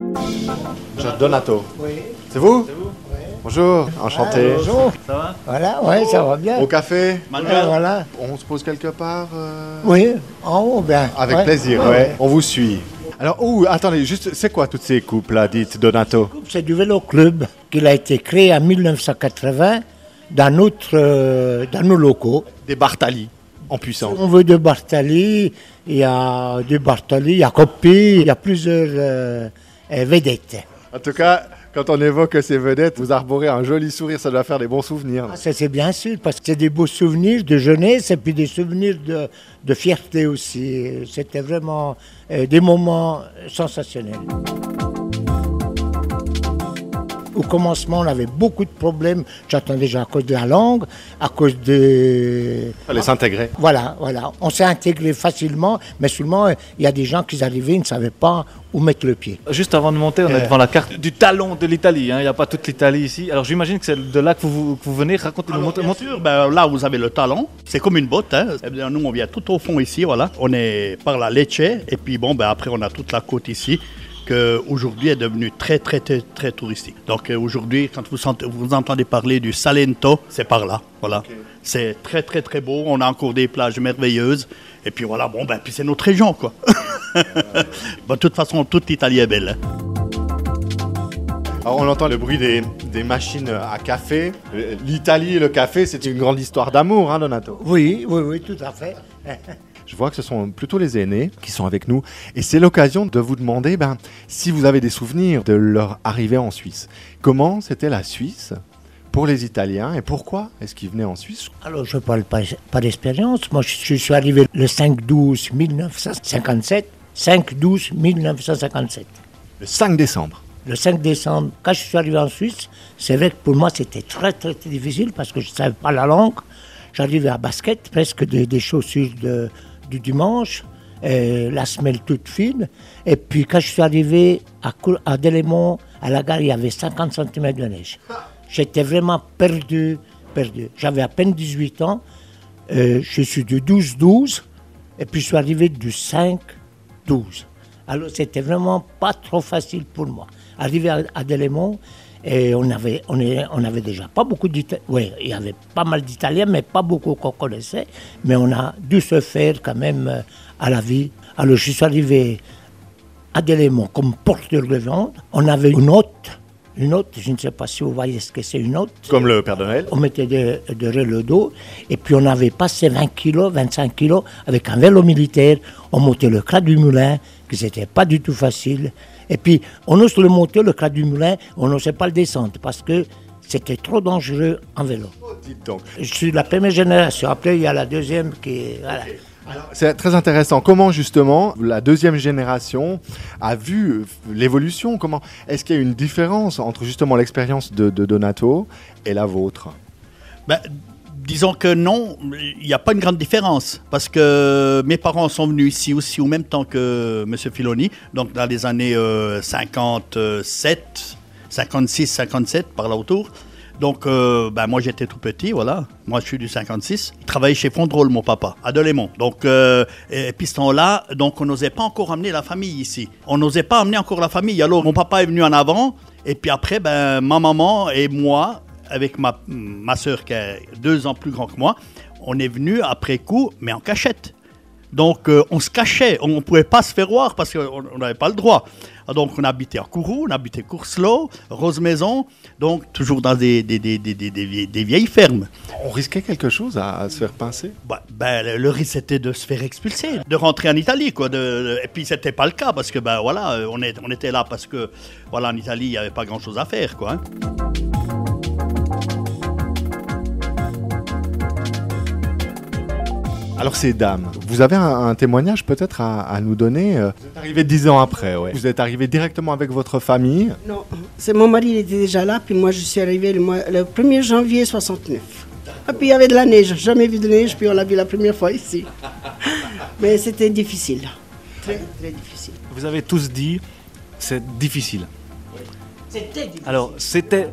Monsieur Donato. Oui. C'est vous? Oui. Bonjour, enchanté. Bonjour. Ça va? Voilà, ouais, ça va bien. Au café? Voilà. On se pose quelque part Oui, en haut, bien. Avec Ouais. plaisir, ouais. On vous suit. Alors, attendez, juste, c'est quoi toutes ces coupes-là, dites Donato? C'est du vélo club qu'il a été créé en 1980 dans nos locaux. Des Bartali, en puissance. On veut de Bartali, il y a Coppi, il y a plusieurs vedettes. En tout cas, quand on évoque ces vedettes, vous arborez un joli sourire, ça doit faire des bons souvenirs. Ça, c'est bien sûr, parce que c'est des beaux souvenirs de jeunesse et puis des souvenirs de fierté aussi. C'était vraiment des moments sensationnels. Au commencement, on avait beaucoup de problèmes. J'attendais déjà à cause de la langue, à cause de... Il fallait s'intégrer. Voilà. On s'est intégré facilement, mais seulement, il y a des gens qui arrivaient, ils ne savaient pas où mettre le pied. Juste avant de monter, on est devant la carte du talon de l'Italie. Il n'y a pas toute l'Italie ici. Alors j'imagine que c'est de là que vous venez. Racontez-nous. Bien sûr, là vous avez le talon, c'est comme une botte. Hein. Eh bien, nous on vient tout au fond ici, voilà. On est par la Lecce et puis après on a toute la côte ici qui aujourd'hui est devenue très touristique. Donc aujourd'hui, quand vous entendez parler du Salento, c'est par là, voilà. Okay. C'est très beau, on a encore des plages merveilleuses et puis voilà, puis c'est notre région quoi. De toute façon, toute l'Italie est belle. Hein. Alors on entend le bruit des machines à café. L'Italie et le café, c'est une grande histoire d'amour, hein, Donato? Oui, tout à fait. Je vois que ce sont plutôt les aînés qui sont avec nous. Et c'est l'occasion de vous demander si vous avez des souvenirs de leur arrivée en Suisse. Comment c'était la Suisse pour les Italiens et pourquoi est-ce qu'ils venaient en Suisse? Alors, je ne parle pas d'expérience. Moi, je suis arrivé le 5-12-1957. 5-12-1957. Le 5 décembre. Le 5 décembre, quand je suis arrivé en Suisse, c'est vrai que pour moi, c'était très difficile parce que je ne savais pas la langue. J'arrivais à basket, presque des chaussures du dimanche, la semelle toute fine. Et puis quand je suis arrivé à Delémont, à la gare, il y avait 50 cm de neige. J'étais vraiment perdu. J'avais à peine 18 ans. Je suis du 12-12 et puis je suis arrivé du 5-12. Alors c'était vraiment pas trop facile pour moi. Arrivé à Delémont, et on avait déjà pas beaucoup d'Italiens. Oui, il y avait pas mal d'Italiens, mais pas beaucoup qu'on connaissait. Mais on a dû se faire quand même à la vie. Alors je suis arrivé à Delémont comme porteur de vente. On avait une hôte, je ne sais pas si vous voyez ce que c'est une hôte. Comme le Père Noël. On mettait derrière le dos. Et puis on avait passé 20 kilos, 25 kilos avec un vélo militaire. On montait le Crat du Moulin, que c'était pas du tout facile. Et puis, on ose le monter, le Crat du Moulin, on n'osait pas le descendre parce que c'était trop dangereux en vélo. Oh, dites donc. Je suis de la première génération. Après, il y a la deuxième qui... Voilà. Alors, c'est très intéressant. Comment, justement, la deuxième génération a vu l'évolution? Comment est-ce qu'il y a une différence entre, justement, l'expérience de Donato et la vôtre? Disons que non, il n'y a pas une grande différence parce que mes parents sont venus ici aussi au même temps que M. Filoni, donc dans les années 57, 56, 57, par là autour. Donc moi j'étais tout petit, voilà. Moi je suis du 56. Il travaillait chez Fondrol, mon papa, à Delémont. Donc et puis ce temps-là, donc on n'osait pas encore amener la famille ici. On n'osait pas amener encore la famille. Alors mon papa est venu en avant et puis après ma maman et moi, avec ma sœur qui est 2 ans plus grand que moi, on est venu après coup, mais en cachette. Donc on se cachait, on ne pouvait pas se faire voir parce qu'on n'avait pas le droit. Donc on habitait à Kourou, on habitait Courcelot, Rose-Maison, donc toujours dans des vieilles fermes. On risquait quelque chose à se faire pincer? Le risque c'était de se faire expulser, de rentrer en Italie, quoi. Et puis c'était pas le cas parce que on était là parce que en Italie il n'y avait pas grand chose à faire, quoi. Hein. Alors ces dames, vous avez un témoignage peut-être à nous donner? Vous êtes arrivé 10 ans après, ouais. Vous êtes arrivé directement avec votre famille? Non, c'est mon mari, il était déjà là, puis moi je suis arrivé le 1er janvier 69. Et puis il y avait de la neige, jamais vu de neige, puis on l'a vu la première fois ici. Mais c'était difficile, très difficile. Vous avez tous dit, c'est difficile. C'était difficile. Alors c'était...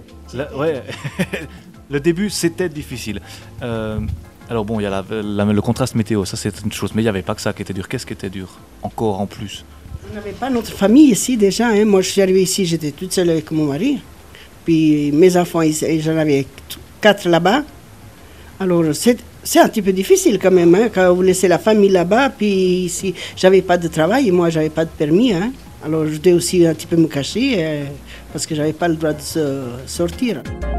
Le début, c'était difficile. Alors bon, il y a le contraste météo, ça c'est une chose, mais il n'y avait pas que ça qui était dur. Qu'est-ce qui était dur encore en plus? On n'avait pas notre famille ici déjà. Hein. Moi, je suis arrivée ici, j'étais toute seule avec mon mari. Puis mes enfants, j'en avais 4 là-bas. Alors, c'est un petit peu difficile quand même, hein, quand vous laissez la famille là-bas. Puis ici, j'avais pas de travail, moi, j'avais pas de permis. Hein. Alors, je devais aussi un petit peu me cacher parce que j'avais pas le droit de sortir.